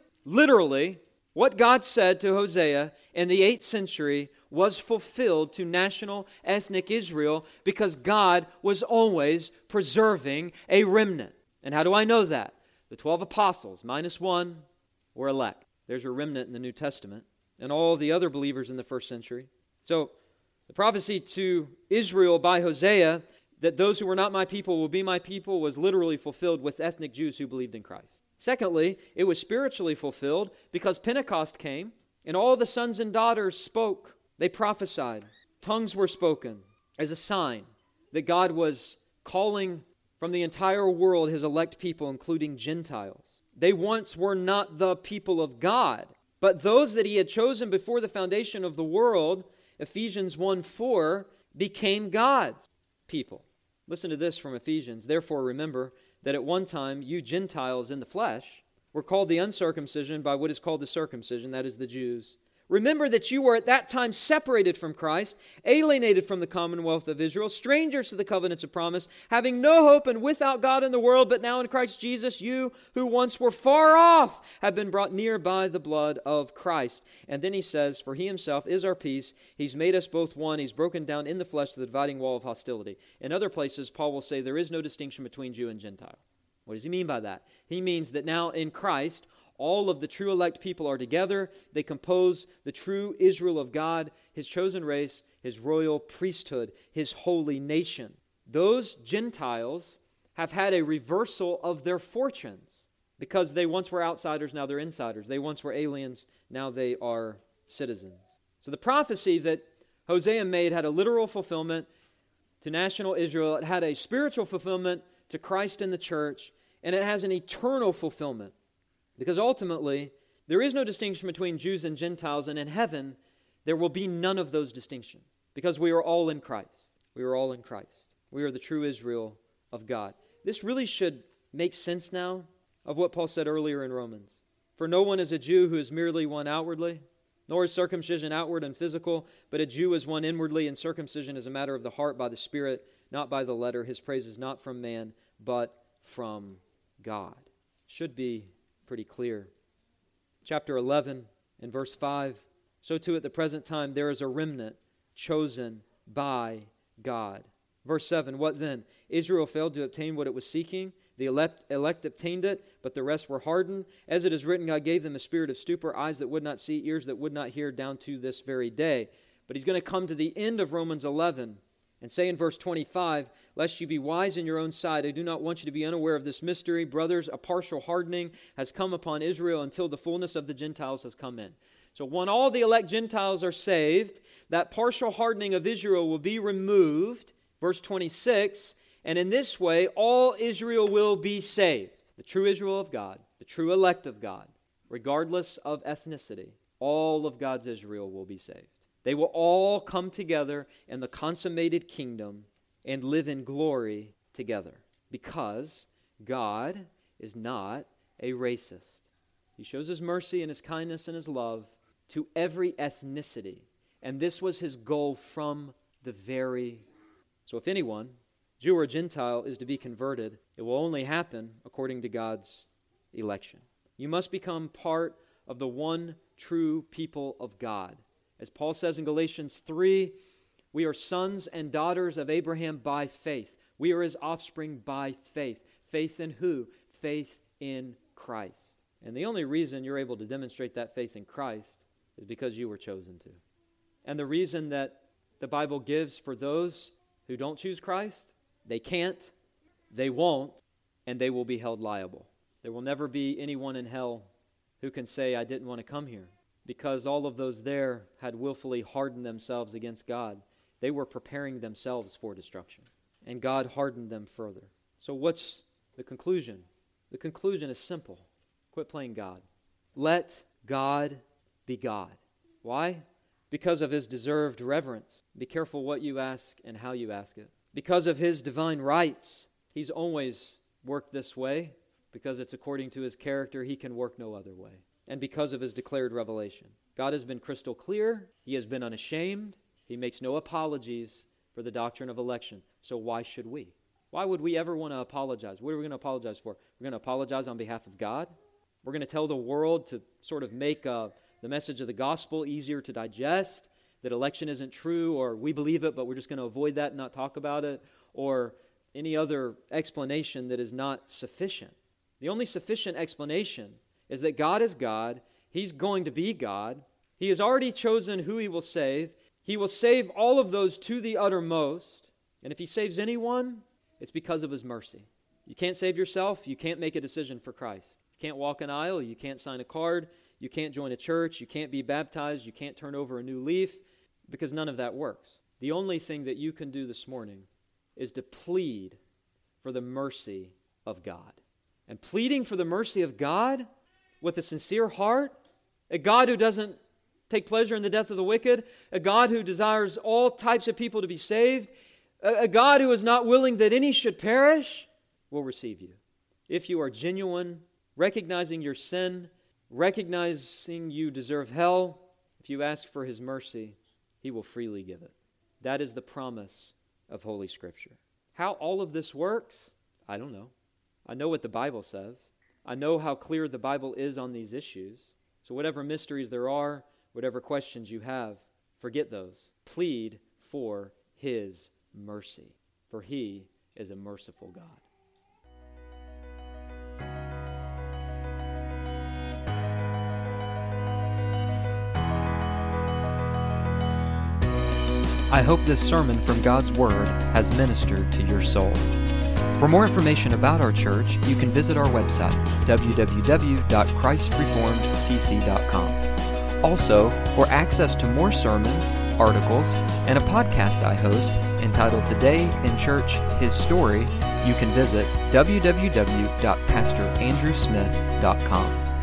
what God said to Hosea in the 8th century was fulfilled to national ethnic Israel because God was always preserving a remnant. And how do I know that? The 12 apostles, minus one, were elect. There's a remnant in the New Testament, and all the other believers in the 1st century. So the prophecy to Israel by Hosea that those who were not my people will be my people was literally fulfilled with ethnic Jews who believed in Christ. Secondly, it was spiritually fulfilled because Pentecost came and all the sons and daughters spoke. They prophesied. Tongues were spoken as a sign that God was calling from the entire world His elect people, including Gentiles. They once were not the people of God, but those that He had chosen before the foundation of the world, Ephesians 1:4, became God's people. Listen to this from Ephesians. Therefore, remember that at one time you Gentiles in the flesh were called the uncircumcision by what is called the circumcision, that is the Jews. Remember that you were at that time separated from Christ, alienated from the commonwealth of Israel, strangers to the covenants of promise, having no hope and without God in the world, but now in Christ Jesus, you who once were far off have been brought near by the blood of Christ. And then he says, for He Himself is our peace. He's made us both one. He's broken down in the flesh the dividing wall of hostility. In other places, Paul will say there is no distinction between Jew and Gentile. What does he mean by that? He means that now in Christ, all of the true elect people are together. They compose the true Israel of God, His chosen race, His royal priesthood, His holy nation. Those Gentiles have had a reversal of their fortunes because they once were outsiders, now they're insiders. They once were aliens, now they are citizens. So the prophecy that Hosea made had a literal fulfillment to national Israel. It had a spiritual fulfillment to Christ and the church, and it has an eternal fulfillment. Because ultimately, there is no distinction between Jews and Gentiles, and in heaven, there will be none of those distinctions. Because we are all in Christ. We are all in Christ. We are the true Israel of God. This really should make sense now of what Paul said earlier in Romans. For no one is a Jew who is merely one outwardly, nor is circumcision outward and physical, but a Jew is one inwardly, and circumcision is a matter of the heart by the Spirit, not by the letter. His praise is not from man, but from God. Should be pretty clear. Chapter 11 and verse 5. So too at the present time there is a remnant chosen by God. Verse 7. What then? Israel failed to obtain what it was seeking. The elect obtained it, but the rest were hardened. As it is written, God gave them a spirit of stupor, eyes that would not see, ears that would not hear, down to this very day. But he's going to come to the end of Romans 11 and say in verse 25, lest you be wise in your own sight, I do not want you to be unaware of this mystery. Brothers, a partial hardening has come upon Israel until the fullness of the Gentiles has come in. So when all the elect Gentiles are saved, that partial hardening of Israel will be removed. Verse 26, and in this way all Israel will be saved. The true Israel of God, the true elect of God, regardless of ethnicity, all of God's Israel will be saved. They will all come together in the consummated kingdom and live in glory together because God is not a racist. He shows His mercy and His kindness and His love to every ethnicity. And this was His goal from the very. So if anyone, Jew or Gentile, is to be converted, it will only happen according to God's election. You must become part of the one true people of God. As Paul says in Galatians 3, we are sons and daughters of Abraham by faith. We are his offspring by faith. Faith in who? Faith in Christ. And the only reason you're able to demonstrate that faith in Christ is because you were chosen to. And the reason that the Bible gives for those who don't choose Christ, they can't, they won't, and they will be held liable. There will never be anyone in hell who can say, I didn't want to come here. Because all of those there had willfully hardened themselves against God. They were preparing themselves for destruction. And God hardened them further. So what's the conclusion? The conclusion is simple. Quit playing God. Let God be God. Why? Because of His deserved reverence. Be careful what you ask and how you ask it. Because of His divine rights. He's always worked this way. Because it's according to His character, He can work no other way. and because of his declared revelation. God has been crystal clear. He has been unashamed. He makes no apologies for the doctrine of election. So why should we? Why would we ever want to apologize? What are we going to apologize for? We're going to apologize on behalf of God. We're going to tell the world to sort of make the message of the gospel easier to digest, that election isn't true, or we believe it, but we're just going to avoid that and not talk about it, or any other explanation that is not sufficient. The only sufficient explanation is that God is God. He's going to be God. He has already chosen who he will save. He will save all of those to the uttermost. And if he saves anyone, it's because of his mercy. You can't save yourself. You can't make a decision for Christ. You can't walk an aisle. You can't sign a card. You can't join a church. You can't be baptized. You can't turn over a new leaf, because none of that works. The only thing that you can do this morning is to plead for the mercy of God. And pleading for the mercy of God with a sincere heart, a God who doesn't take pleasure in the death of the wicked, a God who desires all types of people to be saved, a God who is not willing that any should perish, will receive you. If you are genuine, recognizing your sin, recognizing you deserve hell, if you ask for his mercy, he will freely give it. That is the promise of Holy Scripture. How all of this works, I don't know. I know what the Bible says. I know how clear the Bible is on these issues. So whatever mysteries there are, whatever questions you have, forget those. Plead for his mercy, for he is a merciful God. I hope this sermon from God's Word has ministered to your soul. For more information about our church, you can visit our website, www.christreformedcc.com. Also, for access to more sermons, articles, and a podcast I host entitled Today in Church, His Story, you can visit www.pastorandrewsmith.com.